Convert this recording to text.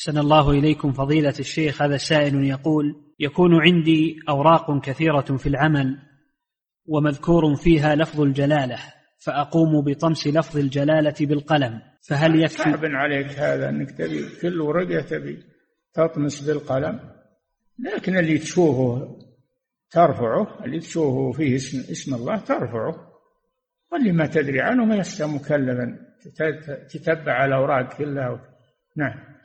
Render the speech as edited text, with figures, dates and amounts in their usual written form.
أحسن الله إليكم فضيلة الشيخ. هذا سائل يقول: يكون عندي أوراق كثيرة في العمل ومذكور فيها لفظ الجلالة، فأقوم بطمس لفظ الجلالة بالقلم، فهل يكفي؟ صعب عليك هذا أنك تبي كل ورقة تبي تطمس بالقلم، لكن اللي تشوفه ترفعه، اللي تشوفه فيه اسم الله ترفعه، واللي ما تدري عنه ما لست مكلفا تتبع الأوراق كلها. نعم.